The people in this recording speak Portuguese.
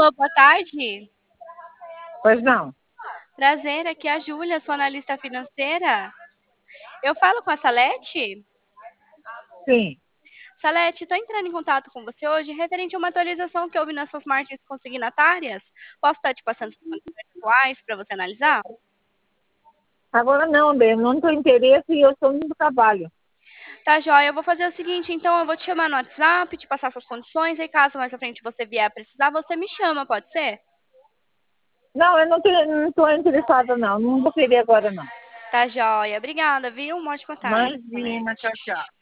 Alô, boa tarde. Pois não. Prazer, aqui é a Júlia, sou analista financeira. Eu falo com a Salete? Sim. Salete, estou entrando em contato com você hoje referente a uma atualização que houve nas suas margens consignatárias. Posso estar te passando as condições atuais para você analisar? Agora não, bem, não tenho interesse e eu estou indo do trabalho. Tá, joia. Eu vou fazer o seguinte, então eu vou te chamar no WhatsApp, te passar suas condições, e caso mais à frente você vier a precisar, você me chama, pode ser? Não, eu não estou interessada, não. Não vou querer agora, não. Tá, joia. Obrigada, viu? Uma ótima tarde, Imagina, Salete. tchau, tchau.